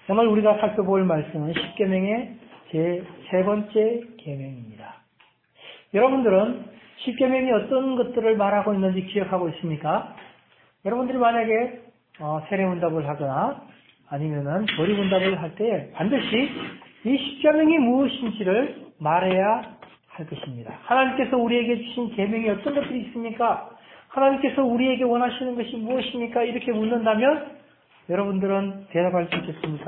오늘 우리가 살펴볼 말씀은 십계명의 제 세 번째 계명입니다. 여러분들은 십계명이 어떤 것들을 말하고 있는지 기억하고 있습니까? 여러분들이 만약에 세례문답을 하거나 아니면은 조리문답을 할 때 반드시 이 십계명이 무엇인지를 말해야 할 것입니다. 하나님께서 우리에게 주신 계명이 어떤 것들이 있습니까? 하나님께서 우리에게 원하시는 것이 무엇입니까? 이렇게 묻는다면 여러분들은 대답할 수 있겠습니까?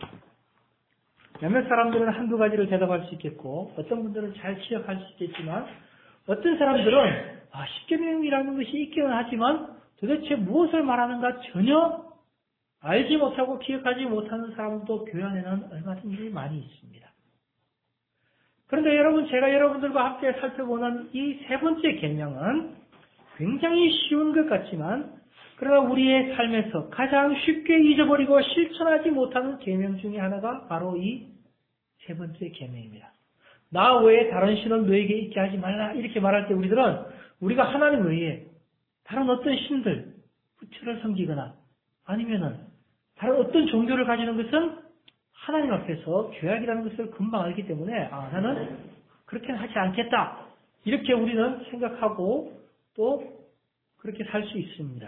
몇몇 사람들은 한두 가지를 대답할 수 있겠고 어떤 분들은 잘 기억할 수 있겠지만 어떤 사람들은 십계명이라는 것이 있기는 하지만 도대체 무엇을 말하는가 전혀 알지 못하고 기억하지 못하는 사람도 교회 안에는 얼마든지 많이 있습니다. 그런데 여러분, 제가 여러분들과 함께 살펴보는 이 세 번째 계명은 굉장히 쉬운 것 같지만 그러나 우리의 삶에서 가장 쉽게 잊어버리고 실천하지 못하는 계명 중에 하나가 바로 이 세 번째 계명입니다. 나 외에 다른 신은 너에게 있게 하지 말라 이렇게 말할 때 우리가 하나님 외에 다른 어떤 신들, 부처를 섬기거나 아니면은 다른 어떤 종교를 가지는 것은 하나님 앞에서 죄악이라는 것을 금방 알기 때문에 나는 그렇게는 하지 않겠다 이렇게 우리는 생각하고 또 그렇게 살 수 있습니다.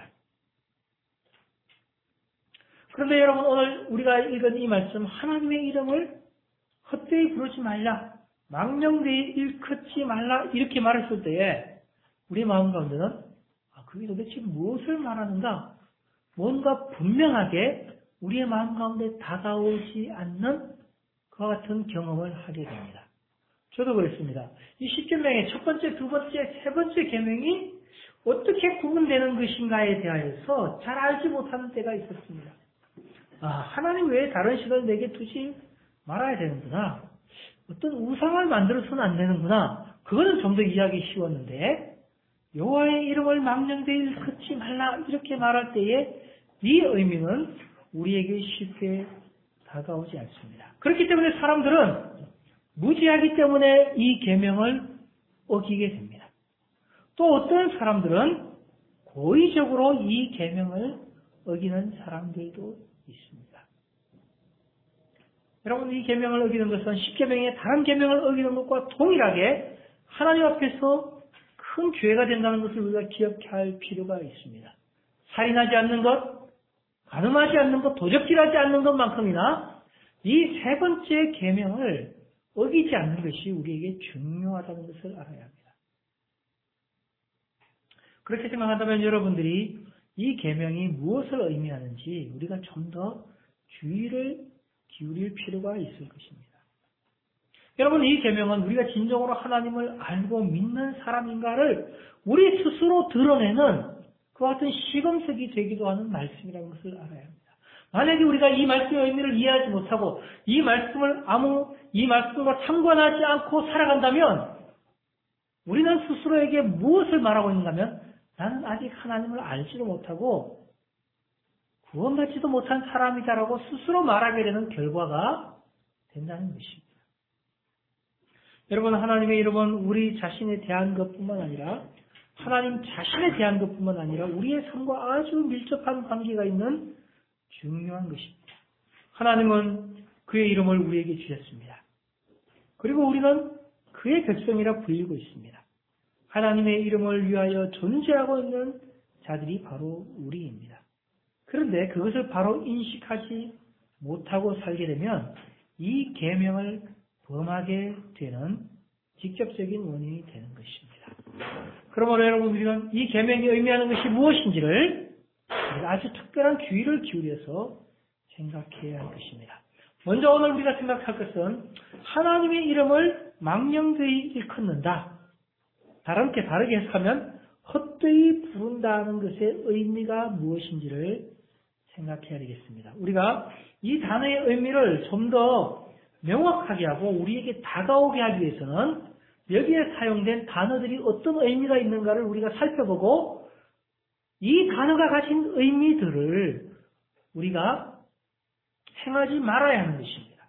그런데 여러분, 오늘 우리가 읽은 이 말씀, 하나님의 이름을 헛되이 부르지 말라, 망령되이 일컫지 말라 이렇게 말했을 때에 우리 마음 가운데는 그게 도대체 무엇을 말하는가? 뭔가 분명하게 우리의 마음 가운데 다가오지 않는 그와 같은 경험을 하게 됩니다. 저도 그랬습니다. 이 십계명의 첫 번째, 두 번째, 세 번째 계명이 어떻게 구분되는 것인가에 대하여서 잘 알지 못하는 때가 있었습니다. 하나님 외에 다른 신을 내게 두지 말아야 되는구나. 어떤 우상을 만들어서는 안 되는구나. 그거는 좀 더 이해하기 쉬웠는데 여호와의 이름을 망령되이 일컫지 말라 이렇게 말할 때에 이 의미는 우리에게 쉽게 다가오지 않습니다. 그렇기 때문에 사람들은 무지하기 때문에 이 계명을 어기게 됩니다. 또 어떤 사람들은 고의적으로 이 계명을 어기는 사람들도 있습니다. 여러분, 이 계명을 어기는 것은 십계명의 다른 계명을 어기는 것과 동일하게 하나님 앞에서 큰 죄가 된다는 것을 우리가 기억할 필요가 있습니다. 살인하지 않는 것, 간음하지 않는 것, 도적질하지 않는 것만큼이나 이 세 번째 계명을 어기지 않는 것이 우리에게 중요하다는 것을 알아야 합니다. 그렇게 생각한다면 여러분들이 이 계명이 무엇을 의미하는지 우리가 좀 더 주의를 기울일 필요가 있을 것입니다. 여러분, 이 계명은 우리가 진정으로 하나님을 알고 믿는 사람인가를 우리 스스로 드러내는 그와 같은 시금석이 되기도 하는 말씀이라는 것을 알아야 합니다. 만약에 우리가 이 말씀의 의미를 이해하지 못하고 이 말씀과 상관하지 않고 살아간다면 우리는 스스로에게 무엇을 말하고 있는가 하면 나는 아직 하나님을 알지도 못하고 구원받지도 못한 사람이다라고 스스로 말하게 되는 결과가 된다는 것입니다. 여러분, 하나님의 이름은 우리 자신에 대한 것뿐만 아니라 하나님 자신에 대한 것뿐만 아니라 우리의 삶과 아주 밀접한 관계가 있는 중요한 것입니다. 하나님은 그의 이름을 우리에게 주셨습니다. 그리고 우리는 그의 백성이라 불리고 있습니다. 하나님의 이름을 위하여 존재하고 있는 자들이 바로 우리입니다. 그런데 그것을 바로 인식하지 못하고 살게 되면 이 계명을 범하게 되는 직접적인 원인이 되는 것입니다. 그러므로 여러분, 우리는 이 계명이 의미하는 것이 무엇인지를 아주 특별한 주의를 기울여서 생각해야 할 것입니다. 먼저 오늘 우리가 생각할 것은 하나님의 이름을 망령되이 일컫는다. 다르게 해석하면 헛되이 부른다는 것의 의미가 무엇인지를 생각해야 되겠습니다. 우리가 이 단어의 의미를 좀 더 명확하게 하고 우리에게 다가오게 하기 위해서는 여기에 사용된 단어들이 어떤 의미가 있는가를 우리가 살펴보고 이 단어가 가진 의미들을 우리가 행하지 말아야 하는 것입니다.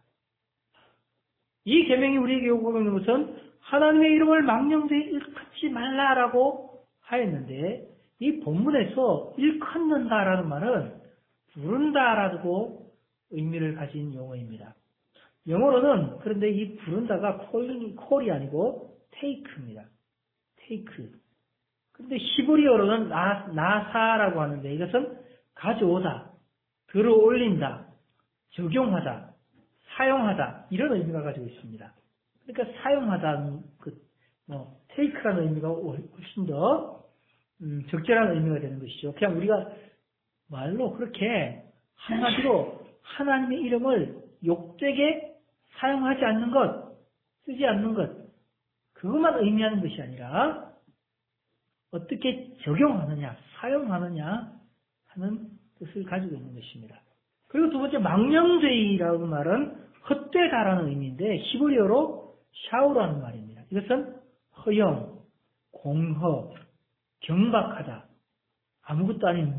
이 계명이 우리에게 요구하는 것은 하나님의 이름을 망령되이 일컫지 말라라고 하였는데 이 본문에서 일컫는다라는 말은 부른다라고 의미를 가진 용어입니다. 영어로는 그런데 이 부른다가 콜이 아니고 take입니다. take. 그런데 히브리어로는 나사라고 하는데 이것은 가져오다, 들어올린다, 적용하다, 사용하다 이런 의미가 가지고 있습니다. 그러니까 사용하다, take라는 의미가 훨씬 더 적절한 의미가 되는 것이죠. 그냥 우리가 말로 그렇게 한마디로 하나님의 이름을 욕되게 사용하지 않는 것, 쓰지 않는 것, 그것만 의미하는 것이 아니라 어떻게 적용하느냐, 사용하느냐 하는 뜻을 가지고 있는 것입니다. 그리고 두 번째, 망령되이라는 말은 헛되다라는 의미인데 히브리어로 샤우라는 말입니다. 이것은 허영, 공허, 경박하다, 아무것도 아닌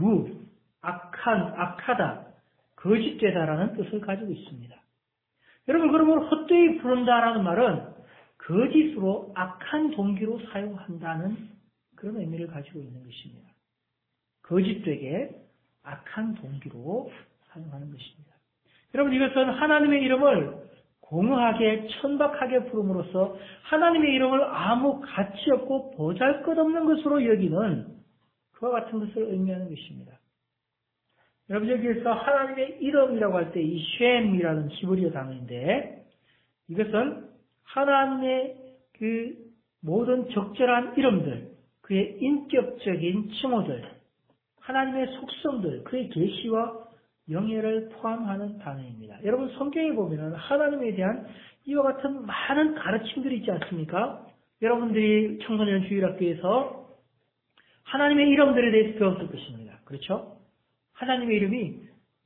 악하다, 거짓되다라는 뜻을 가지고 있습니다. 여러분, 그러면 헛되이 부른다라는 말은 거짓으로 악한 동기로 사용한다는 그런 의미를 가지고 있는 것입니다. 거짓되게 악한 동기로 사용하는 것입니다. 여러분, 이것은 하나님의 이름을 공허하게 천박하게 부름으로써 하나님의 이름을 아무 가치 없고 보잘것없는 것으로 여기는 그와 같은 것을 의미하는 것입니다. 여러분, 여기에서 하나님의 이름이라고 할 때 이 쉔이라는 히브리어 단어인데 이것은 하나님의 그 모든 적절한 이름들, 그의 인격적인 칭호들, 하나님의 속성들, 그의 계시와 영예를 포함하는 단어입니다. 여러분, 성경에 보면 하나님에 대한 이와 같은 많은 가르침들이 있지 않습니까? 여러분들이 청소년 주일학교에서 하나님의 이름들에 대해서 배웠을 것입니다. 그렇죠? 하나님의 이름이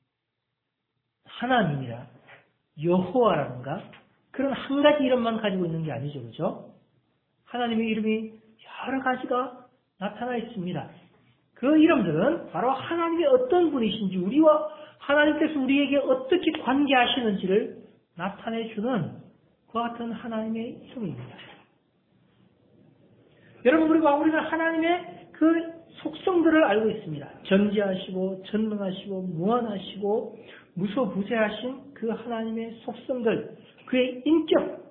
하나님이라, 여호와라든가 그런 한 가지 이름만 가지고 있는 게 아니죠. 그렇죠? 하나님의 이름이 여러 가지가 나타나 있습니다. 그 이름들은 바로 하나님이 어떤 분이신지, 우리와 하나님께서 우리에게 어떻게 관계하시는지를 나타내주는 그와 같은 하나님의 이름입니다. 여러분, 우리는 하나님의 그 속성들을 알고 있습니다. 전지하시고 전능하시고 무한하시고 무소부재하신 그 하나님의 속성들, 그의 인격,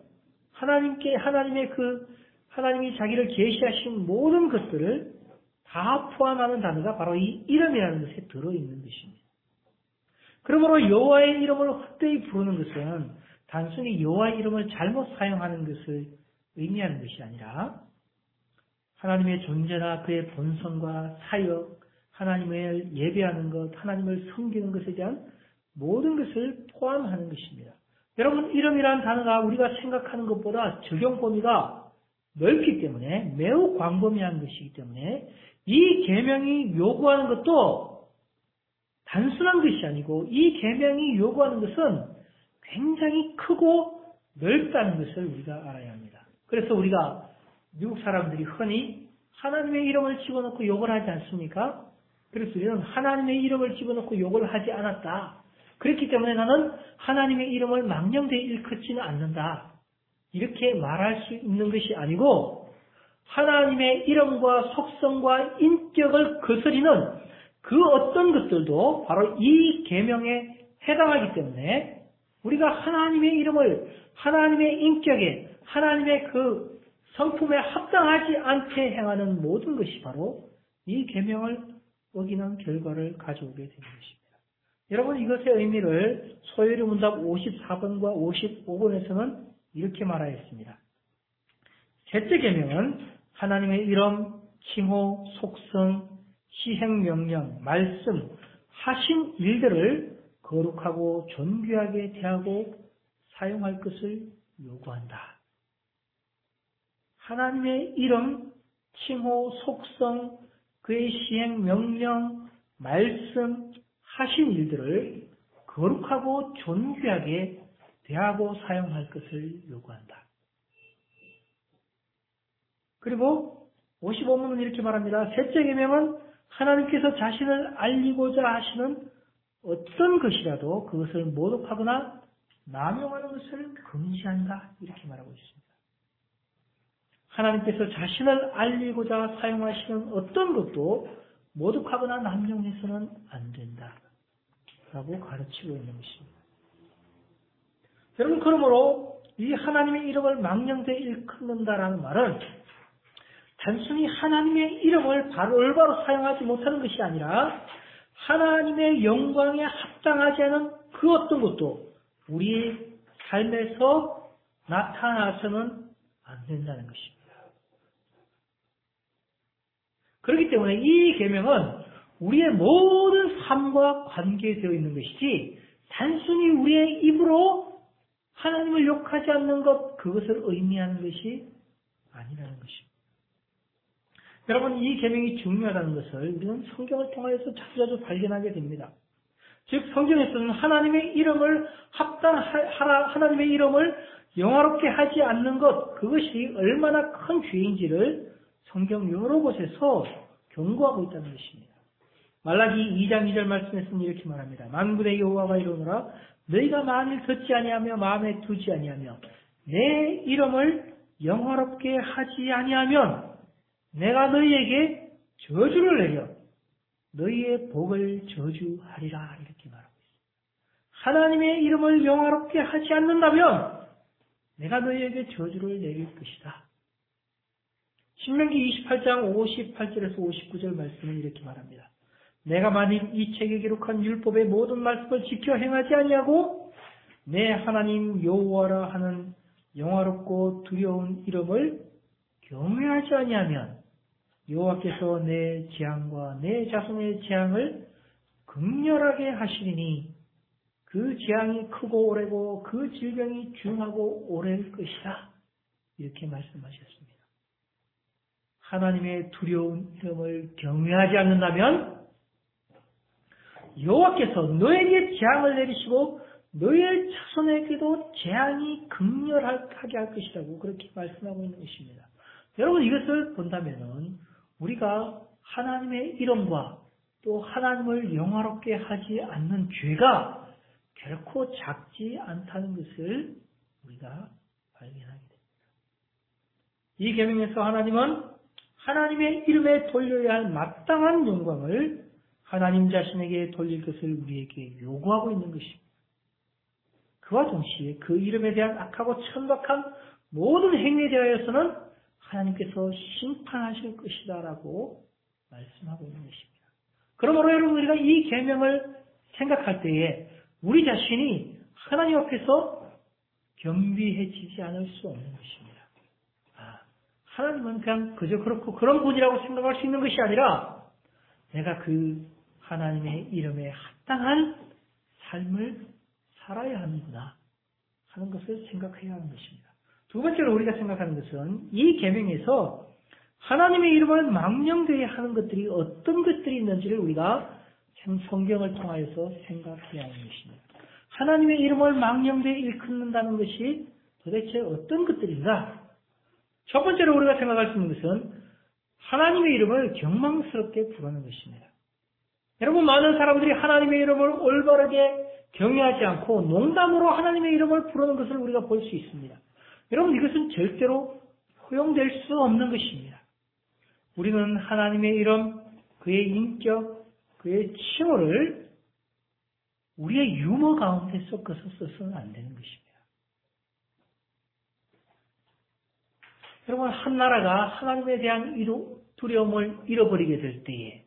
하나님이 자기를 계시하신 모든 것들을 다 포함하는 단어가 바로 이 이름이라는 것에 들어있는 것입니다. 그러므로 여호와의 이름을 헛되이 부르는 것은 단순히 여호와의 이름을 잘못 사용하는 것을 의미하는 것이 아니라 하나님의 존재나 그의 본성과 사역, 하나님을 예배하는 것, 하나님을 섬기는 것에 대한 모든 것을 포함하는 것입니다. 여러분, 이름이라는 단어가 우리가 생각하는 것보다 적용 범위가 넓기 때문에 매우 광범위한 것이기 때문에 이 계명이 요구하는 것도 단순한 것이 아니고 이 계명이 요구하는 것은 굉장히 크고 넓다는 것을 우리가 알아야 합니다. 그래서 우리가 미국 사람들이 흔히 하나님의 이름을 집어넣고 욕을 하지 않습니까? 그래서 우리는 하나님의 이름을 집어넣고 욕을 하지 않았다. 그렇기 때문에 나는 하나님의 이름을 망령되이 일컫지는 않는다. 이렇게 말할 수 있는 것이 아니고 하나님의 이름과 속성과 인격을 거스리는 그 어떤 것들도 바로 이 계명에 해당하기 때문에 우리가 하나님의 이름을 하나님의 인격에 하나님의 그 성품에 합당하지 않게 행하는 모든 것이 바로 이 계명을 어기는 결과를 가져오게 되는 것입니다. 여러분, 이것의 의미를 소요리 문답 54번과 55번에서는 이렇게 말하였습니다. 셋째 계명은 하나님의 이름, 칭호, 속성, 시행명령, 말씀, 하신 일들을 거룩하고 존귀하게 대하고 사용할 것을 요구한다. 하나님의 이름, 칭호, 속성, 그의 시행명령, 말씀, 하신 일들을 거룩하고 존귀하게 대하고 사용할 것을 요구한다. 그리고 55문은 이렇게 말합니다. 셋째 계명은 하나님께서 자신을 알리고자 하시는 어떤 것이라도 그것을 모독하거나 남용하는 것을 금지한다. 이렇게 말하고 있습니다. 하나님께서 자신을 알리고자 사용하시는 어떤 것도 모독하거나 남용해서는 안 된다. 라고 가르치고 있는 것입니다. 여러분, 그러므로 이 하나님의 이름을 망령되이 일컫는다라는 말은 단순히 하나님의 이름을 올바로 사용하지 못하는 것이 아니라 하나님의 영광에 합당하지 않은 그 어떤 것도 우리의 삶에서 나타나서는 안 된다는 것입니다. 그렇기 때문에 이 계명은 우리의 모든 삶과 관계되어 있는 것이지 단순히 우리의 입으로 하나님을 욕하지 않는 것, 그것을 의미하는 것이 아니라는 것입니다. 여러분, 이 계명이 중요하다는 것을 우리는 성경을 통해서 자주자주 발견하게 됩니다. 즉, 성경에서는 하나님의 이름을 하나님의 이름을 영화롭게 하지 않는 것, 그것이 얼마나 큰 죄인지를 성경 여러 곳에서 경고하고 있다는 것입니다. 말라기 2장 2절 말씀에서는 이렇게 말합니다. 만군의 여호와가 이르노라 너희가 만일 듣지 아니하며 마음에 두지 아니하며 내 이름을 영화롭게 하지 아니하면 내가 너희에게 저주를 내려 너희의 복을 저주하리라, 이렇게 말하고 있습니다. 하나님의 이름을 영화롭게 하지 않는다면 내가 너희에게 저주를 내릴 것이다. 신명기 28장 58절에서 59절 말씀은 이렇게 말합니다. 내가 만일 이 책에 기록한 율법의 모든 말씀을 지켜 행하지 아니하고 내 하나님 여호와라 하는 영화롭고 두려운 이름을 경외하지 아니하면 여호와께서 내 재앙과 내 자손의 재앙을 극렬하게 하시리니 그 재앙이 크고 오래고 그 질병이 중하고 오래일 것이다, 이렇게 말씀하셨습니다. 하나님의 두려운 이름을 경외하지 않는다면 여호와께서 너에게 재앙을 내리시고 너의 자손에게도 재앙이 극렬하게 할 것이라고 그렇게 말씀하고 있는 것입니다. 여러분, 이것을 본다면 우리가 하나님의 이름과 또 하나님을 영화롭게 하지 않는 죄가 결코 작지 않다는 것을 우리가 발견하게 됩니다. 이 계명에서 하나님은 하나님의 이름에 돌려야 할 마땅한 영광을 하나님 자신에게 돌릴 것을 우리에게 요구하고 있는 것입니다. 그와 동시에 그 이름에 대한 악하고 천박한 모든 행위에 대하여서는 하나님께서 심판하실 것이다 라고 말씀하고 있는 것입니다. 그러므로 여러분, 우리가 이 계명을 생각할 때에 우리 자신이 하나님 앞에서 겸비해지지 않을 수 없는 것입니다. 하나님은 그냥 그저 그렇고 그런 분이라고 생각할 수 있는 것이 아니라 내가 그 하나님의 이름에 합당한 삶을 살아야 하는구나 하는 것을 생각해야 하는 것입니다. 두 번째로 우리가 생각하는 것은 이 계명에서 하나님의 이름을 망령되이 하는 것들이 어떤 것들이 있는지를 우리가 성경을 통하여서 생각해야 하는 것입니다. 하나님의 이름을 망령되이 일컫는다는 것이 도대체 어떤 것들인가? 첫 번째로 우리가 생각할 수 있는 것은 하나님의 이름을 경망스럽게 부르는 것입니다. 여러분, 많은 사람들이 하나님의 이름을 올바르게 경외하지 않고 농담으로 하나님의 이름을 부르는 것을 우리가 볼 수 있습니다. 여러분, 이것은 절대로 허용될 수 없는 것입니다. 우리는 하나님의 이름, 그의 인격, 그의 칭호를 우리의 유머 가운데 섞어서 써서는 안 되는 것입니다. 여러분, 한 나라가 하나님에 대한 두려움을 잃어버리게 될 때에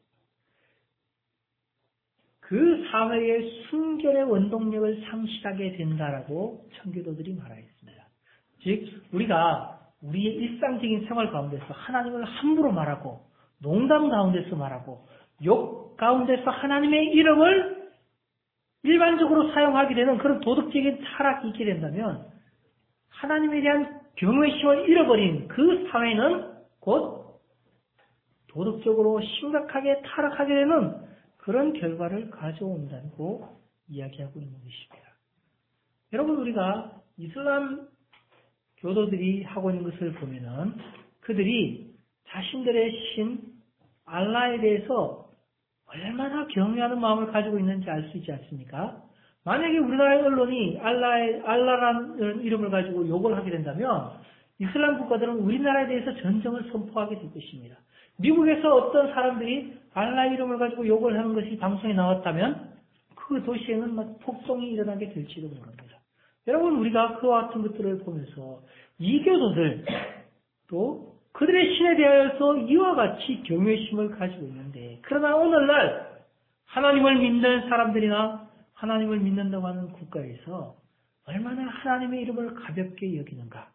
그 사회의 순결의 원동력을 상실하게 된다라고 청교도들이 말하였습니다. 즉, 우리가 우리의 일상적인 생활 가운데서 하나님을 함부로 말하고 농담 가운데서 말하고 욕 가운데서 하나님의 이름을 일반적으로 사용하게 되는 그런 도덕적인 타락이 있게 된다면 하나님에 대한 경외심을 잃어버린 그 사회는 곧 도덕적으로 심각하게 타락하게 되는 그런 결과를 가져온다고 이야기하고 있는 것입니다. 여러분, 우리가 이슬람 교도들이 하고 있는 것을 보면은 그들이 자신들의 신 알라에 대해서 얼마나 경외하는 마음을 가지고 있는지 알 수 있지 않습니까? 만약에 우리나라의 언론이 알라라는 이름을 가지고 욕을 하게 된다면 이슬람 국가들은 우리나라에 대해서 전쟁을 선포하게 될 것입니다. 미국에서 어떤 사람들이 알라 이름을 가지고 욕을 하는 것이 방송에 나왔다면 그 도시에는 막 폭동이 일어나게 될지도 모릅니다. 여러분, 우리가 그와 같은 것들을 보면서 이교도들 또 그들의 신에 대하여서 이와 같이 경외심을 가지고 있는데, 그러나 오늘날 하나님을 믿는 사람들이나 하나님을 믿는다고 하는 국가에서 얼마나 하나님의 이름을 가볍게 여기는가.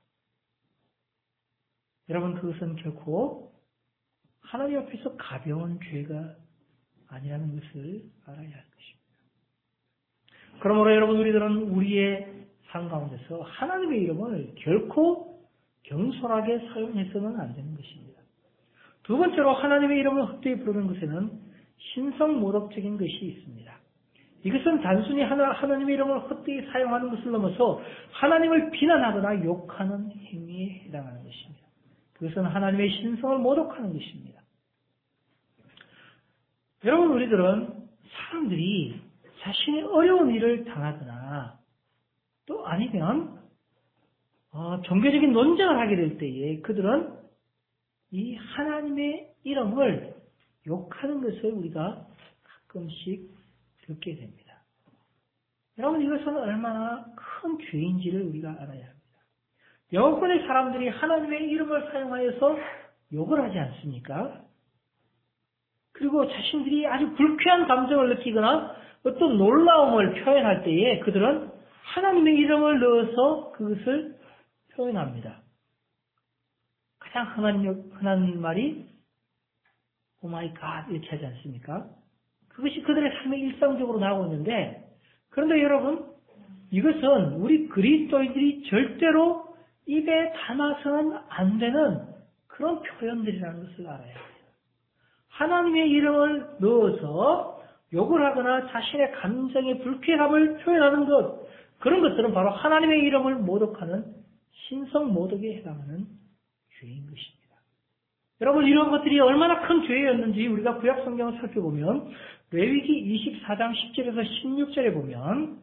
여러분, 그것은 결코 하나님 앞에서 가벼운 죄가 아니라는 것을 알아야 할 것입니다. 그러므로 여러분, 우리들은 우리의 삶 가운데서 하나님의 이름을 결코 경솔하게 사용해서는 안 되는 것입니다. 두 번째로 하나님의 이름을 헛되이 부르는 것에는 신성모독적인 것이 있습니다. 이것은 단순히 하나님의 이름을 헛되이 사용하는 것을 넘어서 하나님을 비난하거나 욕하는 행위에 해당하는 것입니다. 그것은 하나님의 신성을 모독하는 것입니다. 여러분, 우리들은 사람들이 자신이 어려운 일을 당하거나 또 아니면 종교적인 논쟁을 하게 될 때에 그들은 이 하나님의 이름을 욕하는 것을 우리가 가끔씩 듣게 됩니다. 여러분, 이것은 얼마나 큰 죄인지를 우리가 알아야 합니다. 영어권의 사람들이 하나님의 이름을 사용하여서 욕을 하지 않습니까? 그리고 자신들이 아주 불쾌한 감정을 느끼거나 어떤 놀라움을 표현할 때에 그들은 하나님의 이름을 넣어서 그것을 표현합니다. 가장 흔한 말이 오 마이 갓 이렇게 하지 않습니까? 그것이 그들의 삶에 일상적으로 나오고 있는데, 그런데 여러분, 이것은 우리 그리스도인들이 절대로 입에 담아서는 안 되는 그런 표현들이라는 것을 알아야 합니다. 하나님의 이름을 넣어서 욕을 하거나 자신의 감정의 불쾌함을 표현하는 것, 그런 것들은 바로 하나님의 이름을 모독하는 신성모독에 해당하는 죄인 것입니다. 여러분, 이런 것들이 얼마나 큰 죄였는지 우리가 구약 성경을 살펴보면 레위기 24장 10절에서 16절에 보면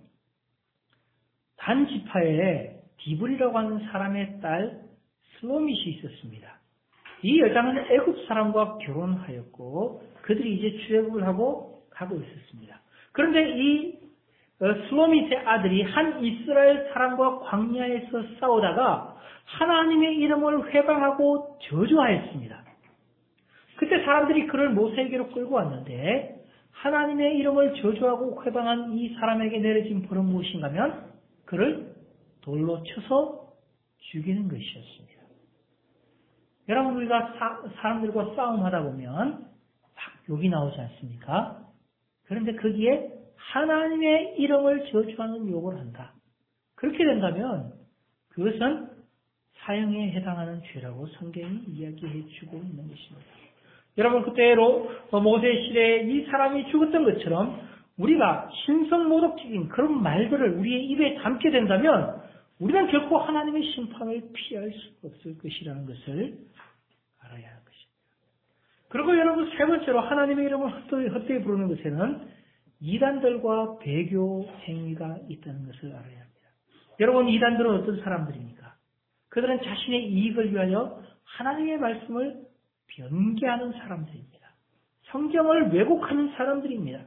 단 지파에 디브리라고 하는 사람의 딸 슬로밋이 있었습니다. 이 여자는 애굽 사람과 결혼하였고 그들이 이제 출애굽을 하고 가고 있었습니다. 그런데 이 슬로밋의 아들이 한 이스라엘 사람과 광야에서 싸우다가 하나님의 이름을 회방하고 저주하였습니다. 그때 사람들이 그를 모세에게로 끌고 왔는데 하나님의 이름을 저주하고 회방한 이 사람에게 내려진 벌은 무엇인가 하면 그를 돌로 쳐서 죽이는 것이었습니다. 여러분, 우리가 사람들과 싸움하다 보면 막 욕이 나오지 않습니까? 그런데 거기에 하나님의 이름을 저주하는 욕을 한다. 그렇게 된다면 그것은 사형에 해당하는 죄라고 성경이 이야기해 주고 있는 것입니다. 여러분, 그때로 모세 시대에 이 사람이 죽었던 것처럼 우리가 신성모독적인 그런 말들을 우리의 입에 담게 된다면 우리는 결코 하나님의 심판을 피할 수 없을 것이라는 것을 알아야 할 것입니다. 그리고 여러분, 세 번째로 하나님의 이름을 헛되이 부르는 것에는 이단들과 배교 행위가 있다는 것을 알아야 합니다. 여러분, 이단들은 어떤 사람들입니까? 그들은 자신의 이익을 위하여 하나님의 말씀을 변개하는 사람들입니다. 성경을 왜곡하는 사람들입니다.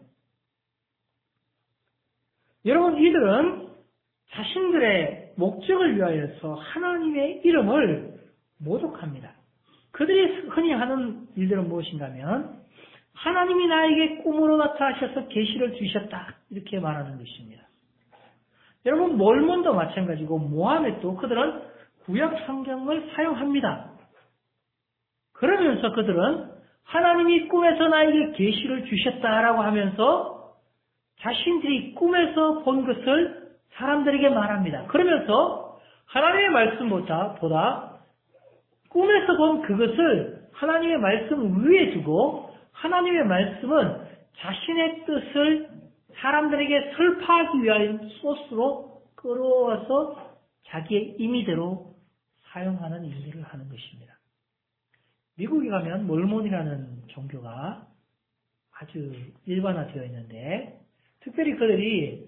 여러분, 이들은 자신들의 목적을 위하여서 하나님의 이름을 모독합니다. 그들이 흔히 하는 일들은 무엇인가 하면 하나님이 나에게 꿈으로 나타나셔서 계시를 주셨다 이렇게 말하는 것입니다. 여러분, 몰몬도 마찬가지고 모하메도 그들은 구약 성경을 사용합니다. 그러면서 그들은 하나님이 꿈에서 나에게 계시를 주셨다라고 하면서 자신들이 꿈에서 본 것을 사람들에게 말합니다. 그러면서 하나님의 말씀보다 꿈에서 본 그것을 하나님의 말씀 위에 두고 하나님의 말씀은 자신의 뜻을 사람들에게 설파하기 위한 소스로 끌어와서 자기의 임의대로 사용하는 일들을 하는 것입니다. 미국에 가면 몰몬이라는 종교가 아주 일반화되어 있는데 특별히 그들이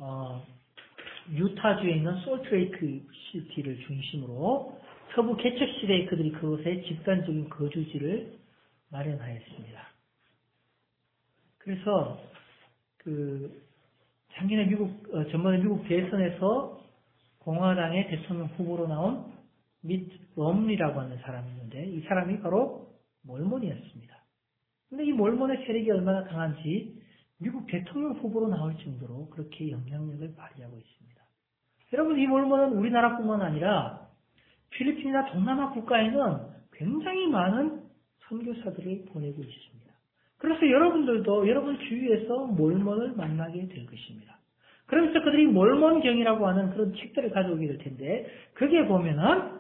유타주에 있는 솔트레이크 시티를 중심으로 서부 개척 시대에 그들이 그곳에 집단적인 거주지를 마련하였습니다. 그래서 작년에 전번에 미국 대선에서 공화당의 대통령 후보로 나온 미트 롬니라고 하는 사람이 있는데 이 사람이 바로 몰몬이었습니다. 근데 이 몰몬의 세력이 얼마나 강한지 미국 대통령 후보로 나올 정도로 그렇게 영향력을 발휘하고 있습니다. 여러분, 이 몰몬은 우리나라뿐만 아니라 필리핀이나 동남아 국가에는 굉장히 많은 선교사들을 보내고 있습니다. 그래서 여러분들도 여러분 주위에서 몰몬을 만나게 될 것입니다. 그러면서 그들이 몰몬경이라고 하는 그런 책들을 가져오게 될 텐데, 거기에 보면은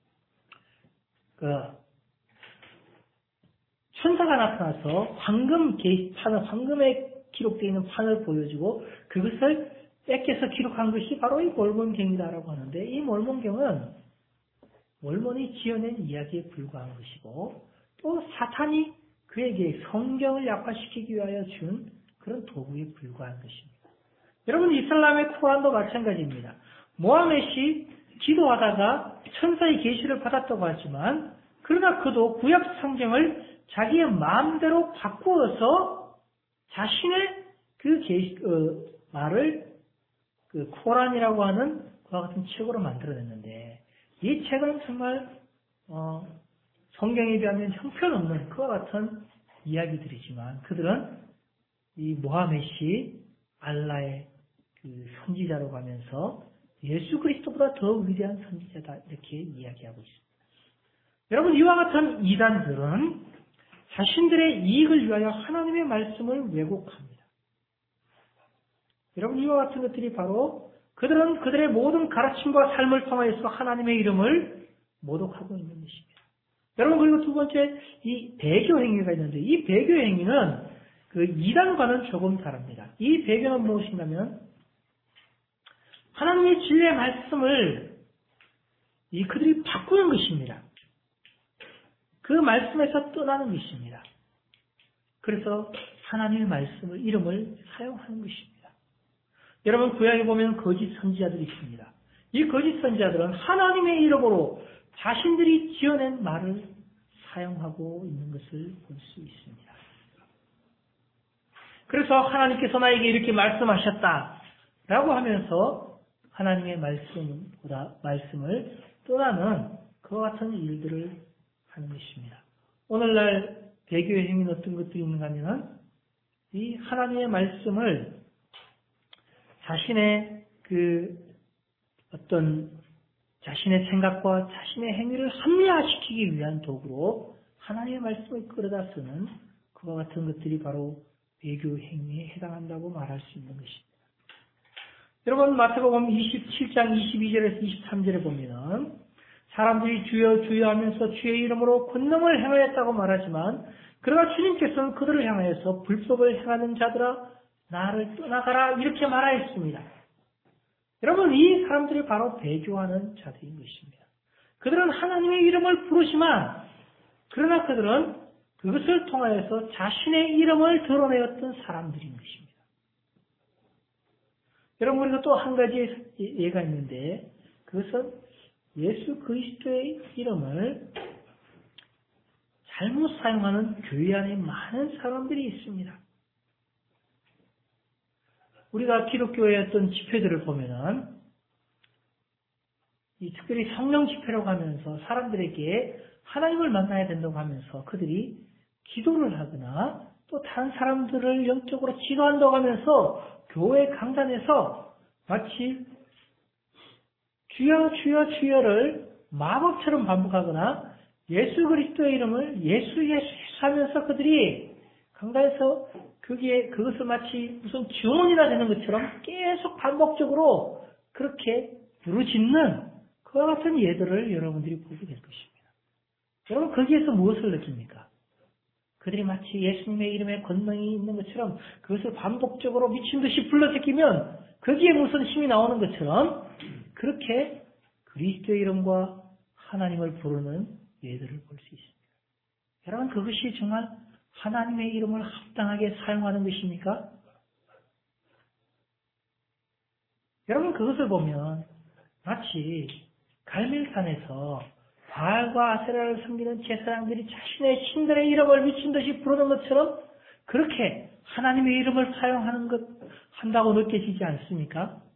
천사가 나타나서 황금에 기록되어 있는 판을 보여주고 그것을 뺏겨서 기록한 것이 바로 이 몰몬경이다라고 하는데, 이 몰몬경은 몰몬이 지어낸 이야기에 불과한 것이고 또 사탄이 그에게 성경을 약화시키기 위하여 준 그런 도구에 불과한 것입니다. 여러분, 이슬람의 코란도 마찬가지입니다. 모하멧이 기도하다가 천사의 계시를 받았다고 하지만 그러나 그도 구약 성경을 자기의 마음대로 바꾸어서 자신의 말을 코란이라고 하는 그와 같은 책으로 만들어냈는데, 이 책은 정말 성경에 비하면 형편없는 그와 같은 이야기들이지만 그들은 이 모하멧이 알라의 선지자라고 하면서 예수 그리스도보다 더 위대한 선지자다 이렇게 이야기하고 있습니다. 여러분, 이와 같은 이단들은 자신들의 이익을 위하여 하나님의 말씀을 왜곡합니다. 여러분, 이와 같은 것들이 바로 그들은 그들의 모든 가르침과 삶을 통하여서 하나님의 이름을 모독하고 있는 것입니다. 여러분, 그리고 두 번째, 이 배교 행위가 있는데, 이 배교 행위는 그 이단과는 조금 다릅니다. 이 배교는 무엇인가면 하나님의 진리의 말씀을 그들이 바꾸는 것입니다. 그 말씀에서 떠나는 것입니다. 그래서 하나님의 말씀을, 이름을 사용하는 것입니다. 여러분, 구약에 보면 거짓 선지자들이 있습니다. 이 거짓 선지자들은 하나님의 이름으로 자신들이 지어낸 말을 사용하고 있는 것을 볼 수 있습니다. 그래서 하나님께서 나에게 이렇게 말씀하셨다라고 하면서 하나님의 말씀을 떠나는 그와 같은 일들을 하는 것입니다. 오늘날 배교의 행위는 어떤 것들이 있는가 하면 이 하나님의 말씀을 자신의 자신의 생각과 자신의 행위를 합리화시키기 위한 도구로 하나님의 말씀을 끌어다 쓰는 그와 같은 것들이 바로 배교 행위에 해당한다고 말할 수 있는 것입니다. 여러분, 마태복음 27장 22절에서 23절에 보면 사람들이 주여 주여 하면서 주의 이름으로 권능을 행하였다고 말하지만 그러나 주님께서는 그들을 향하여서 불법을 행하는 자들아 나를 떠나가라 이렇게 말하였습니다. 여러분, 이 사람들이 바로 배교하는 자들인 것입니다. 그들은 하나님의 이름을 부르지만 그러나 그들은 그것을 통하여서 자신의 이름을 드러내었던 사람들인 것입니다. 여러분, 우리가 또 한 가지 예가 있는데 그것은 예수 그리스도의 이름을 잘못 사용하는 교회 안에 많은 사람들이 있습니다. 우리가 기독교의 어떤 집회들을 보면은 특별히 성령 집회라고 하면서 사람들에게 하나님을 만나야 된다고 하면서 그들이 기도를 하거나 또 다른 사람들을 영적으로 지도한다고 하면서 교회 강단에서 마치 주여 주여 주여를 마법처럼 반복하거나 예수 그리스도의 이름을 예수 예수 하면서 그들이 강단에서 그것을 마치 무슨 주문이나 되는 것처럼 계속 반복적으로 그렇게 부르짖는 그와 같은 예들을 여러분들이 보게 될 것입니다. 여러분, 거기에서 무엇을 느낍니까? 그들이 마치 예수님의 이름에 권능이 있는 것처럼 그것을 반복적으로 미친 듯이 불러제끼면 거기에 무슨 힘이 나오는 것처럼 그렇게 그리스도의 이름과 하나님을 부르는 예들을 볼 수 있습니다. 여러분, 그것이 정말 하나님의 이름을 합당하게 사용하는 것입니까? 여러분, 그것을 보면 마치 갈멜산에서 바알과 아세라를 섬기는 제사장들이 자신의 신들의 이름을 미친 듯이 부르는 것처럼 그렇게 하나님의 이름을 사용하는 한다고 느껴지지 않습니까?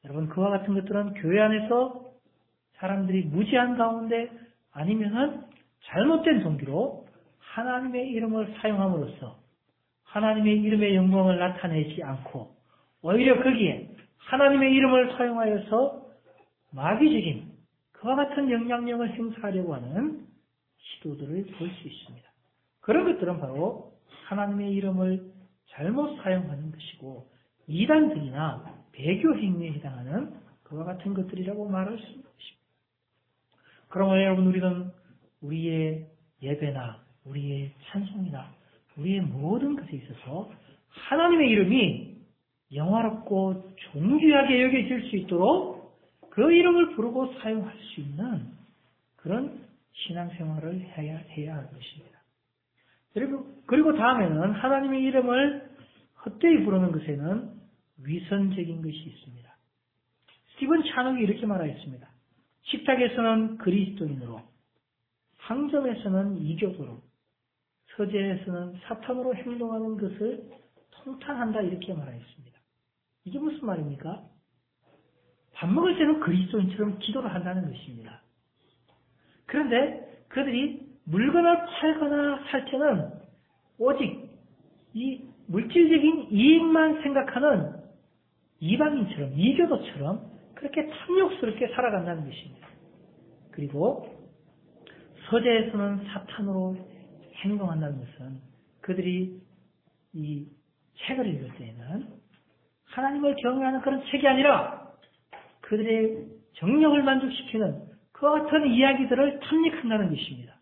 여러분, 그와 같은 것들은 교회 안에서 사람들이 무지한 가운데 아니면은 잘못된 동기로 하나님의 이름을 사용함으로써 하나님의 이름의 영광을 나타내지 않고 오히려 거기에 하나님의 이름을 사용하여서 마귀적인 그와 같은 영향력을 행사하려고 하는 시도들을 볼 수 있습니다. 그런 것들은 바로 하나님의 이름을 잘못 사용하는 것이고 이단들이나 배교 행위에 해당하는 그와 같은 것들이라고 말할 수 있습니다. 그러면 여러분, 우리는 우리의 예배나 우리의 찬송이나 우리의 모든 것에 있어서 하나님의 이름이 영화롭고 존귀하게 여겨질 수 있도록 그 이름을 부르고 사용할 수 있는 그런 신앙생활을 해야 하는 것입니다. 그리고 다음에는 하나님의 이름을 헛되이 부르는 것에는 위선적인 것이 있습니다. 스티븐 차녹이 이렇게 말하였습니다. 식탁에서는 그리스도인으로, 상점에서는 이교도로, 서재에서는 사탄으로 행동하는 것을 통탄한다, 이렇게 말하였습니다. 이게 무슨 말입니까? 밥 먹을 때는 그리스도인처럼 기도를 한다는 것입니다. 그런데 그들이 물건을 팔거나 살 때는 오직 이 물질적인 이익만 생각하는 이방인처럼, 이교도처럼 그렇게 탐욕스럽게 살아간다는 것입니다. 그리고 서재에서는 사탄으로 행동한다는 것은 그들이 이 책을 읽을 때에는 하나님을 경외하는 그런 책이 아니라 그들의 정력을 만족시키는 그와 같은 이야기들을 탐닉한다는 것입니다.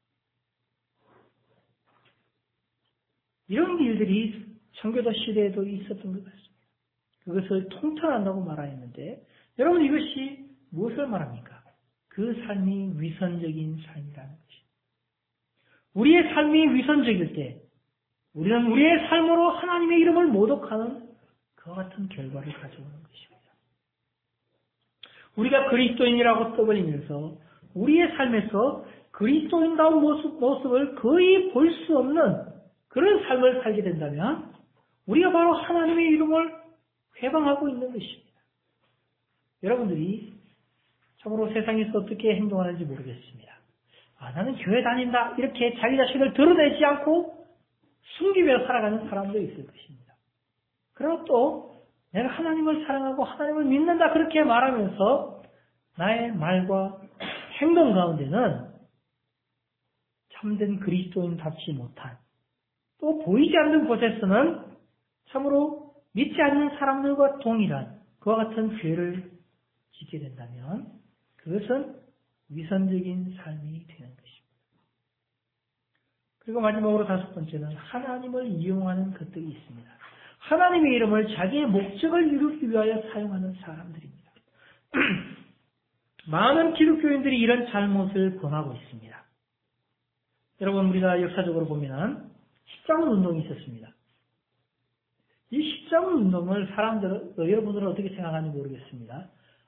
이런 일들이 청교도 시대에도 있었던 것 같습니다. 그것을 통틀한다고 말하였는데 여러분, 이것이 무엇을 말합니까? 그 삶이 위선적인 삶이라는 것입니다. 우리의 삶이 위선적일 때 우리는 우리의 삶으로 하나님의 이름을 모독하는 그와 같은 결과를 가져오는 것입니다. 우리가 그리스도인이라고 떠벌리면서 우리의 삶에서 그리스도인다운 모습을 거의 볼 수 없는 그런 삶을 살게 된다면 우리가 바로 하나님의 이름을 회방하고 있는 것입니다. 여러분들이 참으로 세상에서 어떻게 행동하는지 모르겠습니다. 나는 교회 다닌다, 이렇게 자기 자신을 드러내지 않고 숨기며 살아가는 사람도 있을 것입니다. 그러나 또 내가 하나님을 사랑하고 하나님을 믿는다, 그렇게 말하면서 나의 말과 행동 가운데는 참된 그리스도인답지 못한, 또 보이지 않는 곳에서는 참으로 믿지 않는 사람들과 동일한 그와 같은 죄를 짓게 된다면 그것은 위선적인 삶이 되는 것입니다. 그리고 마지막으로 다섯 번째는 하나님을 이용하는 것들이 있습니다. 하나님의 이름을 자기의 목적을 이루기 위하여 사용하는 사람들입니다. 많은 기독교인들이 이런 잘못을 범하고 있습니다. 여러분, 우리가 역사적으로 보면 십자군 운동이 있었습니다. 이 십자군 운동을 여러분들은 어떻게 생각하는지 모르겠습니다.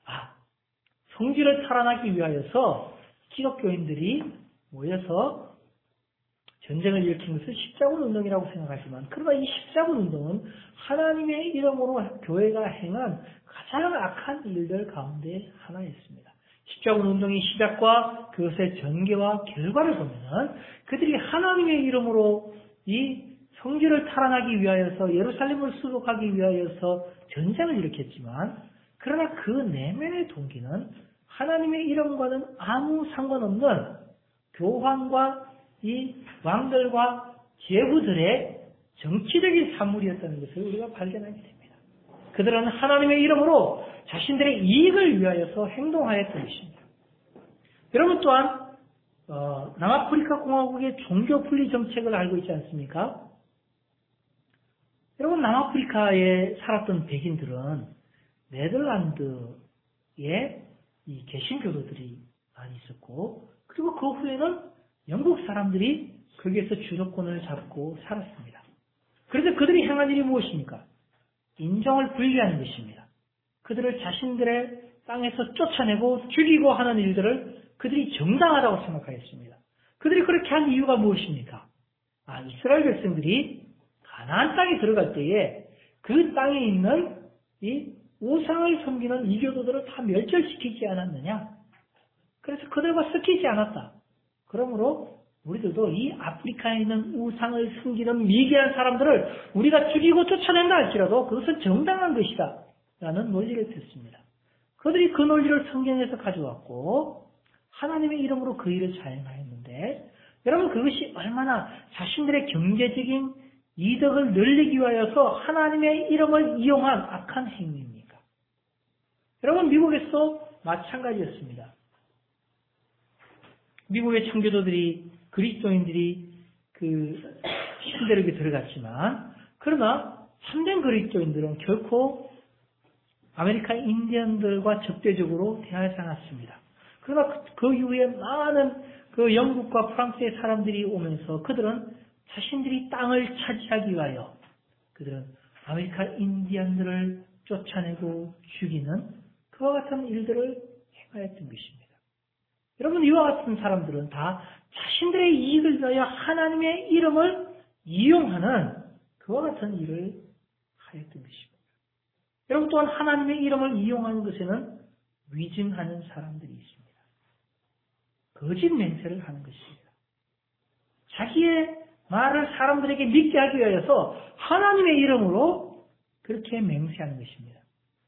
성지를 탈환하기 위하여서 기독교인들이 모여서 전쟁을 일으킨 것을 십자군 운동이라고 생각하지만, 그러나 이 십자군 운동은 하나님의 이름으로 교회가 행한 가장 악한 일들 가운데 하나였습니다. 십자군 운동의 시작과 그것의 전개와 결과를 보면 그들이 하나님의 이름으로 이 성지를 탈환하기 위하여서 예루살렘을 수복하기 위하여서 전쟁을 일으켰지만, 그러나 그 내면의 동기는 하나님의 이름과는 아무 상관없는 교황과 이 왕들과 제후들의 정치적인 산물이었다는 것을 우리가 발견하게 됩니다. 그들은 하나님의 이름으로 자신들의 이익을 위하여서 행동하였던 것입니다. 여러분 또한 남아프리카 공화국의 종교 분리 정책을 알고 있지 않습니까? 여러분, 남아프리카에 살았던 백인들은 네덜란드에 이 개신교도들이 많이 있었고, 그리고 그 후에는 영국 사람들이 거기에서 주도권을 잡고 살았습니다. 그래서 그들이 행한 일이 무엇입니까? 인종을 분리하는 것입니다. 그들을 자신들의 땅에서 쫓아내고 죽이고 하는 일들을 그들이 정당하다고 생각하였습니다. 그들이 그렇게 한 이유가 무엇입니까? 이스라엘 백성들이 가나안 땅에 들어갈 때에 그 땅에 있는 이 우상을 섬기는 이교도들을 다 멸절시키지 않았느냐? 그래서 그들과 섞이지 않았다. 그러므로 우리들도 이 아프리카에 있는 우상을 섬기는 미개한 사람들을 우리가 죽이고 쫓아낸다 할지라도 그것은 정당한 것이다 라는 논리를 폈습니다. 그들이 그 논리를 성경에서 가져왔고 하나님의 이름으로 그 일을 자행하였는데 여러분 그것이 얼마나 자신들의 경제적인 이득을 늘리기 위하여서 하나님의 이름을 이용한 악한 행위입니까? 여러분 미국에서 마찬가지였습니다. 미국의 청교도들이 그리스도인들이 그 신대륙에 들어갔지만 그러나 참된 그리스도인들은 결코 아메리카 인디언들과 적대적으로 대하지 않았습니다. 그러나 그 이후에 많은 그 영국과 프랑스의 사람들이 오면서 그들은 자신들이 땅을 차지하기 위하여 그들은 아메리카 인디언들을 쫓아내고 죽이는 그와 같은 일들을 행하였던 것입니다. 여러분 이와 같은 사람들은 다 자신들의 이익을 위하여 하나님의 이름을 이용하는 그와 같은 일을 하였던 것입니다. 여러분 또한 하나님의 이름을 이용하는 것에는 위증하는 사람들이 있습니다. 거짓 맹세를 하는 것입니다. 자기의 말을 사람들에게 믿게 하기 위해서 하나님의 이름으로 그렇게 맹세하는 것입니다.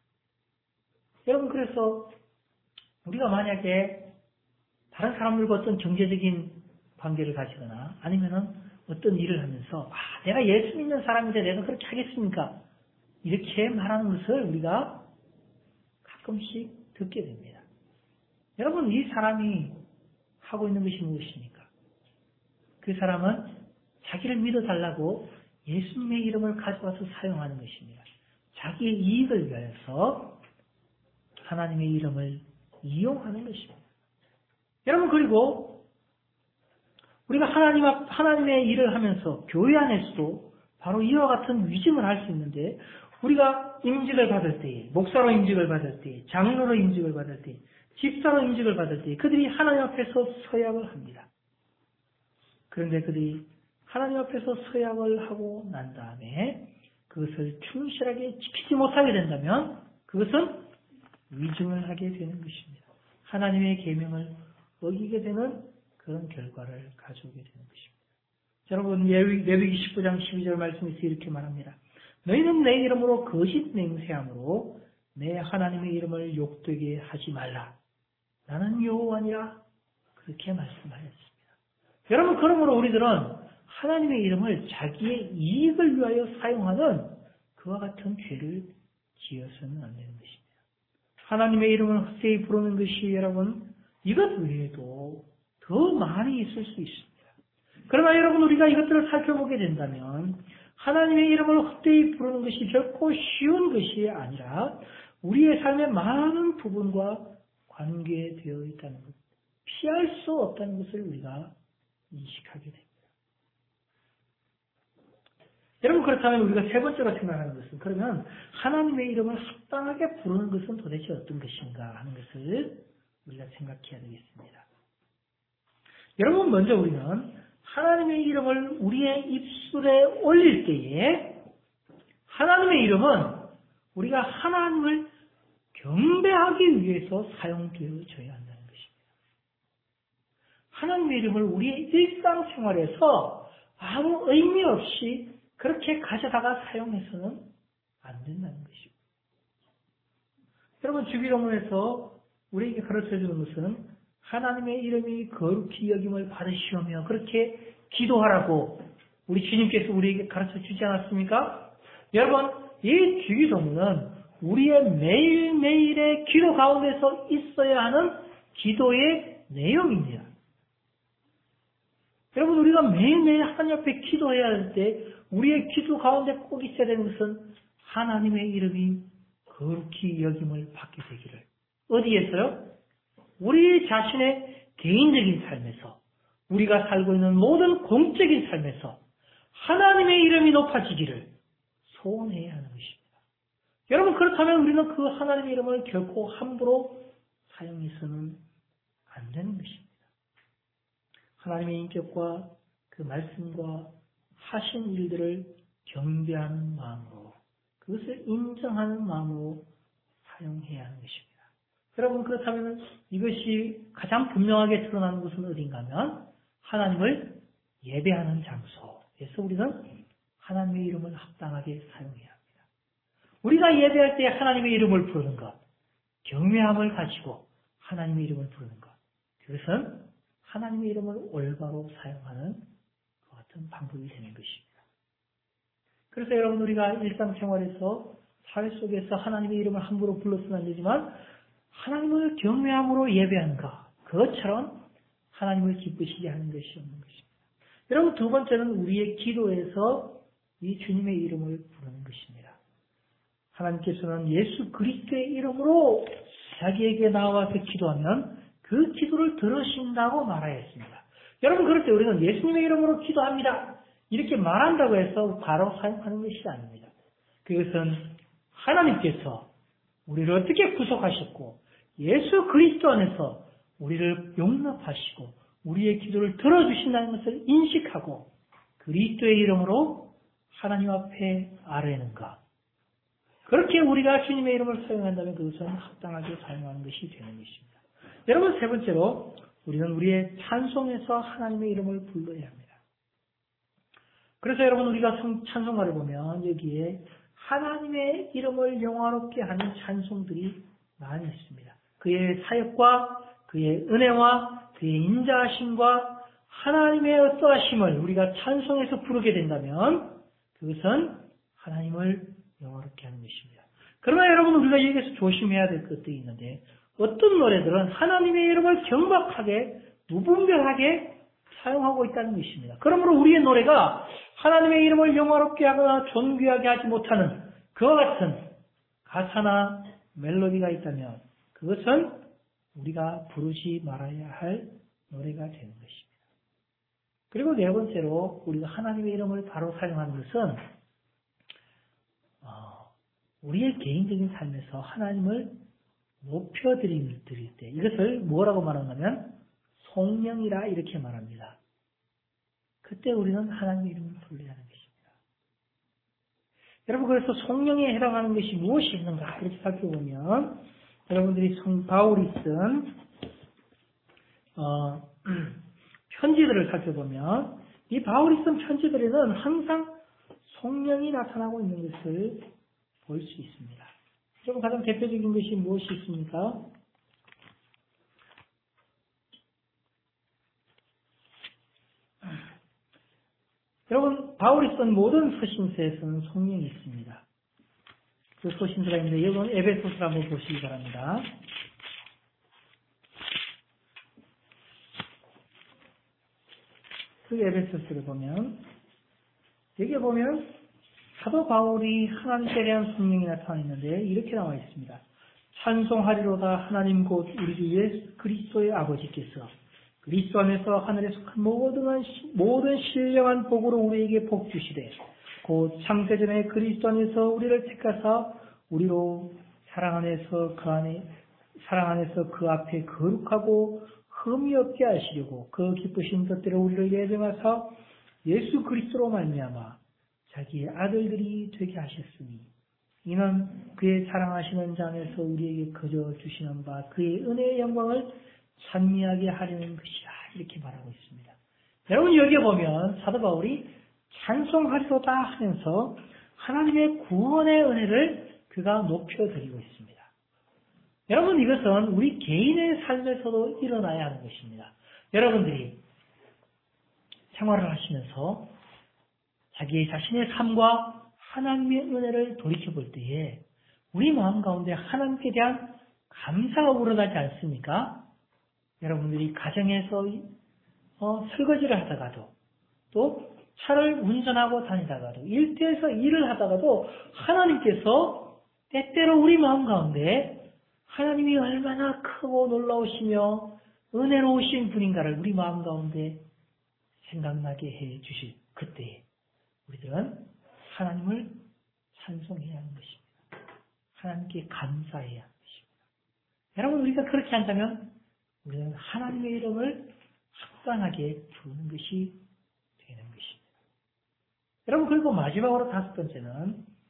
여러분 그래서 우리가 만약에 다른 사람들과 어떤 경제적인 관계를 가지거나 아니면은 어떤 일을 하면서 내가 예수 믿는 사람인데 내가 그렇게 하겠습니까? 이렇게 말하는 것을 우리가 가끔씩 듣게 됩니다. 여러분 이 사람이 하고 있는 것이 무엇입니까? 그 사람은 자기를 믿어달라고 예수님의 이름을 가져와서 사용하는 것입니다. 자기의 이익을 위하여서 하나님의 이름을 이용하는 것입니다. 여러분 그리고 우리가 하나님의 일을 하면서 교회 안에서도 바로 이와 같은 위증을 할 수 있는데 우리가 임직을 받을 때에 목사로 임직을 받을 때에 장로로 임직을 받을 때에 집사로 임직을 받을 때에 그들이 하나님 앞에서 서약을 합니다. 그런데 그들이 하나님 앞에서 서약을 하고 난 다음에 그것을 충실하게 지키지 못하게 된다면 그것은 위증을 하게 되는 것입니다. 하나님의 계명을 어기게 되는 그런 결과를 가져오게 되는 것입니다. 여러분 레위기 19장 12절 말씀에서 이렇게 말합니다. 너희는 내 이름으로 거짓 맹세함으로 내 하나님의 이름을 욕되게 하지 말라. 나는 여호와니라 그렇게 말씀하였습니다. 여러분 그러므로 우리들은 하나님의 이름을 자기의 이익을 위하여 사용하는 그와 같은 죄를 지어서는 안 되는 것입니다. 하나님의 이름을 헛되이 부르는 것이 여러분 이것 외에도 더 많이 있을 수 있습니다. 그러나 여러분 우리가 이것들을 살펴보게 된다면 하나님의 이름을 헛되이 부르는 것이 결코 쉬운 것이 아니라 우리의 삶의 많은 부분과 관계되어 있다는 것, 피할 수 없다는 것을 우리가 인식하게 됩니다. 여러분 그렇다면 우리가 세 번째로 생각하는 것은 그러면 하나님의 이름을 합당하게 부르는 것은 도대체 어떤 것인가 하는 것을 우리가 생각해야 되겠습니다. 여러분 먼저 우리는 하나님의 이름을 우리의 입술에 올릴 때에 하나님의 이름은 우리가 하나님을 경배하기 위해서 사용되어져야 한다는 것입니다. 하나님의 이름을 우리의 일상생활에서 아무 의미 없이 그렇게 가져다가 사용해서는 안 된다는 것입니다. 여러분 주기도문에서 우리에게 가르쳐주는 것은 하나님의 이름이 거룩히 여김을 받으시오며 그렇게 기도하라고 우리 주님께서 우리에게 가르쳐 주지 않았습니까? 여러분 이 주기도문은 우리의 매일매일의 기도 가운데서 있어야 하는 기도의 내용입니다. 여러분 우리가 매일매일 하나님 앞에 기도해야 할 때 우리의 기도 가운데 꼭 있어야 되는 것은 하나님의 이름이 거룩히 여김을 받게 되기를. 어디에서요? 우리 자신의 개인적인 삶에서 우리가 살고 있는 모든 공적인 삶에서 하나님의 이름이 높아지기를 소원해야 하는 것입니다. 여러분 그렇다면 우리는 그 하나님의 이름을 결코 함부로 사용해서는 안 되는 것입니다. 하나님의 인격과 그 말씀과 하신 일들을 경배하는 마음으로 그것을 인정하는 마음으로 사용해야 하는 것입니다. 여러분, 그렇다면 이것이 가장 분명하게 드러나는 것은 어딘가 하면 하나님을 예배하는 장소에서 우리는 하나님의 이름을 합당하게 사용해야 합니다. 우리가 예배할 때 하나님의 이름을 부르는 것, 경외함을 가지고 하나님의 이름을 부르는 것, 그것은 하나님의 이름을 올바로 사용하는 그 같은 방법이 되는 것입니다. 그래서 여러분, 우리가 일상생활에서 사회 속에서 하나님의 이름을 함부로 불러서는 안 되지만 하나님을 경외함으로 예배하는 것, 그것처럼 하나님을 기쁘시게 하는 것이 없는 것입니다. 여러분, 두 번째는 우리의 기도에서 이 주님의 이름을 부르는 것입니다. 하나님께서는 예수 그리스도의 이름으로 자기에게 나와서 기도하면 그 기도를 들으신다고 말하였습니다. 여러분, 그럴 때 우리는 예수님의 이름으로 기도합니다, 이렇게 말한다고 해서 바로 사용하는 것이 아닙니다. 그것은 하나님께서 우리를 어떻게 구속하셨고 예수 그리스도 안에서 우리를 용납하시고 우리의 기도를 들어주신다는 것을 인식하고 그리스도의 이름으로 하나님 앞에 아뢰는가. 그렇게 우리가 주님의 이름을 사용한다면 그것은 합당하게 사용하는 것이 되는 것입니다. 여러분, 세 번째로 우리는 우리의 찬송에서 하나님의 이름을 불러야 합니다. 그래서 여러분, 우리가 찬송가를 보면 여기에 하나님의 이름을 영화롭게 하는 찬송들이 많이 있습니다. 그의 사역과 그의 은혜와 그의 인자하심과 하나님의 어떠하심을 우리가 찬송해서 부르게 된다면 그것은 하나님을 영화롭게 하는 것입니다. 그러나 여러분, 우리가 여기서 조심해야 될 것들이 있는데 어떤 노래들은 하나님의 이름을 경박하게 무분별하게 사용하고 있다는 것입니다. 그러므로 우리의 노래가 하나님의 이름을 영화롭게 하거나 존귀하게 하지 못하는 그와 같은 가사나 멜로디가 있다면 그것은 우리가 부르지 말아야 할 노래가 되는 것입니다. 그리고 네 번째로 우리가 하나님의 이름을 바로 사용하는 것은 우리의 개인적인 삶에서 하나님을 높여드릴 때 이것을 뭐라고 말하냐면 송영이라 이렇게 말합니다. 그때 우리는 하나님의 이름을 불러야 하는 것입니다. 여러분, 그래서 송영에 해당하는 것이 무엇이 있는가 이렇게 살펴보면 여러분들이 바울이 쓴 편지들을 살펴보면 이 바울이 쓴 편지들에는 항상 성령이 나타나고 있는 것을 볼 수 있습니다. 여러분, 가장 대표적인 것이 무엇이 있습니까? 여러분, 바울이 쓴 모든 서신서에서는 성령이 있습니다. 그 서신서가 있는데 여러분 에베소서를 한번 보시기 바랍니다. 그 에베소서를 보면 여기에 보면 사도 바울이 하나님께 대한 성령이 나타나 있는데 이렇게 나와 있습니다. 찬송하리로다 하나님 곧 우리 주 예수 그리스도의 아버지께서 그리스도 안에서 하늘에서 모든 신령한 복으로 우리에게 복 주시되 곧 창세전에 그리스도 안에서 우리를 택하사 우리로 사랑 안에서 그 앞에 거룩하고 흠이 없게 하시려고 그 기쁘신 뜻대로 우리를 예정하사 예수 그리스도로 말미암아 자기의 아들들이 되게 하셨으니 이는 그의 사랑하시는 자 안에서 우리에게 거저 주시는 바 그의 은혜의 영광을 찬미하게 하려는 것이라 이렇게 말하고 있습니다. 여러분, 여기에 보면 사도 바울이 찬송하리로다 하면서 하나님의 구원의 은혜를 그가 높여드리고 있습니다. 여러분, 이것은 우리 개인의 삶에서도 일어나야 하는 것입니다. 여러분들이 생활을 하시면서 자기 자신의 삶과 하나님의 은혜를 돌이켜볼 때에 우리 마음 가운데 하나님께 대한 감사가 우러나지 않습니까? 여러분들이 가정에서 설거지를 하다가도 또 차를 운전하고 다니다가도 일터에서 일을 하다가도 하나님께서 때때로 우리 마음 가운데 하나님이 얼마나 크고 놀라우시며 은혜로우신 분인가를 우리 마음 가운데 생각나게 해 주실 그때에 우리들은 하나님을 찬송해야 하는 것입니다. 하나님께 감사해야 하는 것입니다. 여러분, 우리가 그렇게 한다면 우리는 하나님의 이름을 합당하게 부르는 것이 되는 것입니다. 여러분, 그리고 마지막으로 다섯 번째는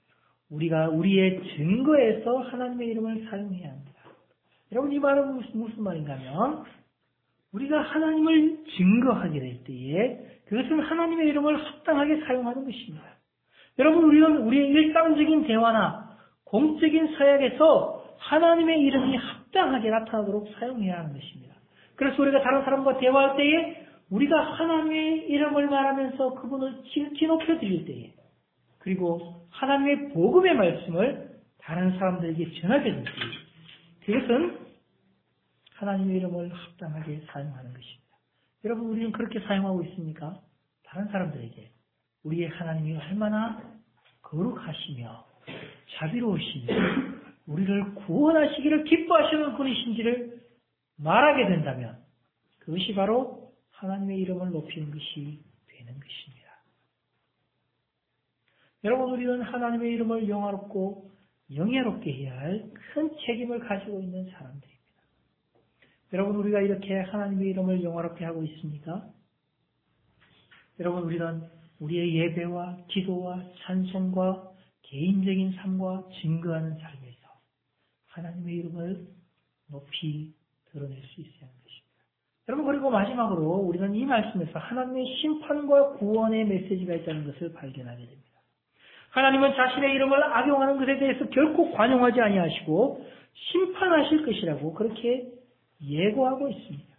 우리가 우리의 증거에서 하나님의 이름을 사용해야 합니다. 여러분, 이 말은 무슨 말인가 하면 우리가 하나님을 증거하게 될 때에 그것은 하나님의 이름을 합당하게 사용하는 것입니다. 여러분, 우리는 우리의 일상적인 대화나 공적인 서약에서 하나님의 이름이 합당하게 나타나도록 사용해야 하는 것입니다. 그래서 우리가 다른 사람과 대화할 때에 우리가 하나님의 이름을 말하면서 그분을 지극히 높여드릴 때에, 그리고 하나님의 복음의 말씀을 다른 사람들에게 전하게 될 때에 그것은 하나님의 이름을 합당하게 사용하는 것입니다. 여러분, 우리는 그렇게 사용하고 있습니까? 다른 사람들에게 우리의 하나님이 얼마나 거룩하시며 자비로우시며 우리를 구원하시기를 기뻐하시는 분이신지를 말하게 된다면 그것이 바로 하나님의 이름을 높이는 것이 되는 것입니다. 여러분, 우리는 하나님의 이름을 영화롭고 영예롭게 해야 할 큰 책임을 가지고 있는 사람들입니다. 여러분, 우리가 이렇게 하나님의 이름을 영화롭게 하고 있습니까? 여러분, 우리는 우리의 예배와 기도와 찬송과 개인적인 삶과 증거하는 삶에서 하나님의 이름을 높이 드러낼 수 있어야 하는 것입니다. 여러분, 그리고 마지막으로 우리는 이 말씀에서 하나님의 심판과 구원의 메시지가 있다는 것을 발견하게 됩니다. 하나님은 자신의 이름을 악용하는 것에 대해서 결코 관용하지 아니하시고 심판하실 것이라고 그렇게 예고하고 있습니다.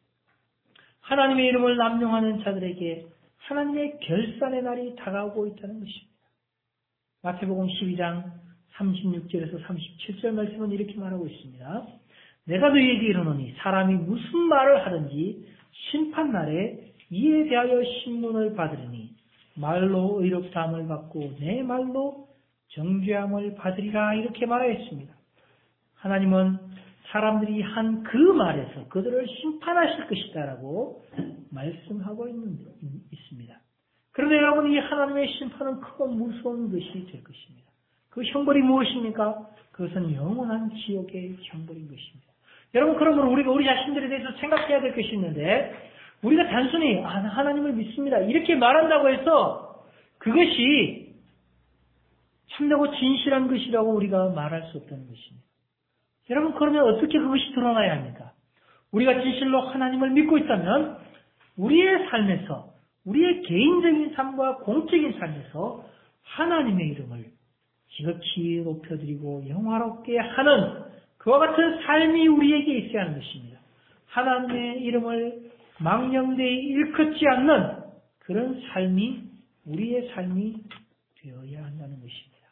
하나님의 이름을 남용하는 자들에게 하나님의 결산의 날이 다가오고 있다는 것입니다. 마태복음 12장 36절에서 37절 말씀은 이렇게 말하고 있습니다. 내가 너희에게 이르노니 사람이 무슨 말을 하든지 심판날에 이에 대하여 신문을 받으리니 말로 의롭다함을 받고 내 말로 정죄함을 받으리라, 이렇게 말하였습니다. 하나님은 사람들이 한 그 말에서 그들을 심판하실 것이다라고 말씀하고 있습니다. 그런데 여러분, 이 하나님의 심판은 크고 무서운 것이 될 것입니다. 그 형벌이 무엇입니까? 그것은 영원한 지옥의 형벌인 것입니다. 여러분, 그러므로 우리가 우리 자신들에 대해서 생각해야 될 것이 있는데, 우리가 단순히 하나님을 믿습니다 이렇게 말한다고 해서 그것이 참되고 진실한 것이라고 우리가 말할 수 없다는 것입니다. 여러분, 그러면 어떻게 그것이 드러나야 합니까? 우리가 진실로 하나님을 믿고 있다면 우리의 삶에서, 우리의 개인적인 삶과 공적인 삶에서 하나님의 이름을 지극히 높여드리고 영화롭게 하는 그와 같은 삶이 우리에게 있어야 하는 것입니다. 하나님의 이름을 망령되이 일컫지 않는 그런 삶이 우리의 삶이 되어야 한다는 것입니다.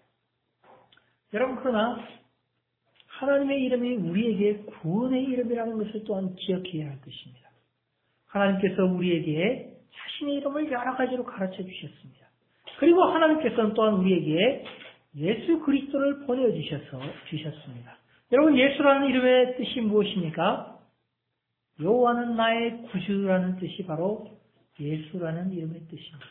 여러분, 그러나 하나님의 이름이 우리에게 구원의 이름이라는 것을 또한 기억해야 할 것입니다. 하나님께서 우리에게 자신의 이름을 여러 가지로 가르쳐 주셨습니다. 그리고 하나님께서는 또한 우리에게 예수 그리스도를 보내주셨습니다. 여러분, 예수라는 이름의 뜻이 무엇입니까? 여호와는 나의 구주라는 뜻이 바로 예수라는 이름의 뜻입니다.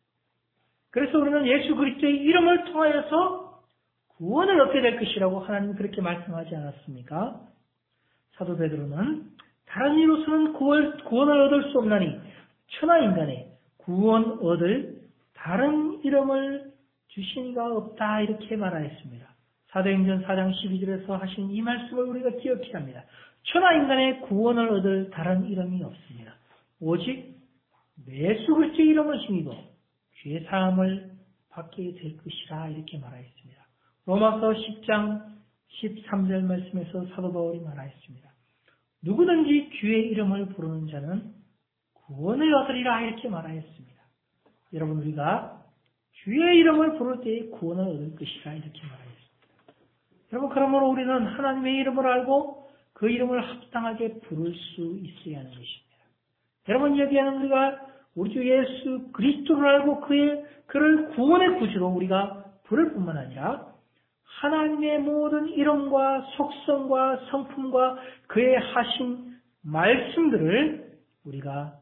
그래서 우리는 예수 그리스도의 이름을 통하여서 구원을 얻게 될 것이라고 하나님은 그렇게 말씀하지 않았습니까? 사도 베드로는 다른 이로서는 구원을 얻을 수 없나니 천하 인간의 구원 얻을 다른 이름을 주신 이가 없다, 이렇게 말하였습니다. 사도행전 4장 12절에서 하신 이 말씀을 우리가 기억해야 합니다. 천하 인간의 구원을 얻을 다른 이름이 없습니다. 오직 예수 그리스도의 이름을 숨기고 죄 사함을 받게 될 것이라, 이렇게 말하였습니다. 로마서 10장 13절 말씀에서 사도 바울이 말하였습니다. 누구든지 주의 이름을 부르는 자는 구원을 얻으리라, 이렇게 말하였습니다. 여러분, 우리가 주의 이름을 부를 때에 구원을 얻을 것이라, 이렇게 말하였습니다. 여러분, 그러므로 우리는 하나님의 이름을 알고 그 이름을 합당하게 부를 수 있어야 하는 것입니다. 여러분, 여기에는 우리가 우리 주 예수 그리스도를 알고 그를 구원의 구주로 우리가 부를 뿐만 아니라 하나님의 모든 이름과 속성과 성품과 그의 하신 말씀들을 우리가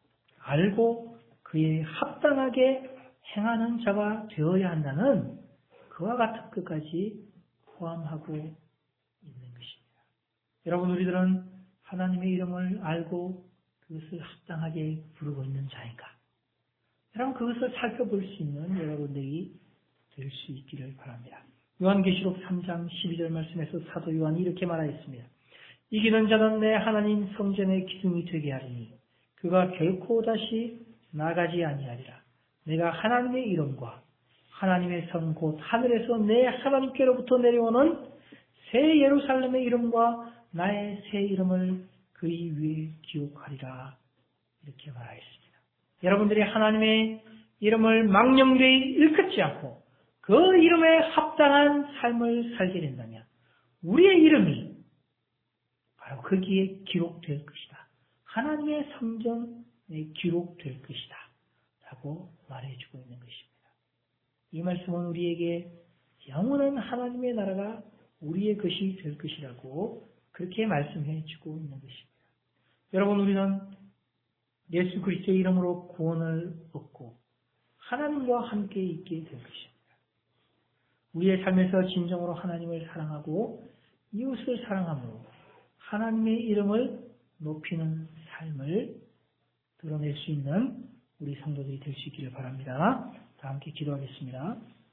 알고 그에 합당하게 행하는 자가 되어야 한다는 그와 같은 것까지 포함하고 있는 것입니다. 여러분, 우리들은 하나님의 이름을 알고 그것을 합당하게 부르고 있는 자인가? 여러분, 그것을 살펴볼 수 있는 여러분들이 될 수 있기를 바랍니다. 요한계시록 3장 12절 말씀에서 사도 요한이 이렇게 말하였습니다. 이기는 자는 내 하나님 성전의 기둥이 되게 하리니 그가 결코 다시 나가지 아니하리라. 내가 하나님의 이름과 하나님의 성 곧 하늘에서 내 하나님께로부터 내려오는 새 예루살렘의 이름과 나의 새 이름을 그의 위에 기록하리라. 이렇게 말하였습니다. 여러분들이 하나님의 이름을 망령되이 일컫지 않고 그 이름에 합당한 삶을 살게 된다면 우리의 이름이 바로 거기에 기록될 것이다. 하나님의 성전에 기록될 것이다. 라고 말해주고 있는 것입니다. 이 말씀은 우리에게 영원한 하나님의 나라가 우리의 것이 될 것이라고 그렇게 말씀해 주고 있는 것입니다. 여러분, 우리는 예수 그리스도의 이름으로 구원을 얻고 하나님과 함께 있게 될 것입니다. 우리의 삶에서 진정으로 하나님을 사랑하고 이웃을 사랑함으로 하나님의 이름을 높이는 삶을 드러낼 수 있는 우리 성도들이 될 수 있기를 바랍니다. 다 함께 기도하겠습니다.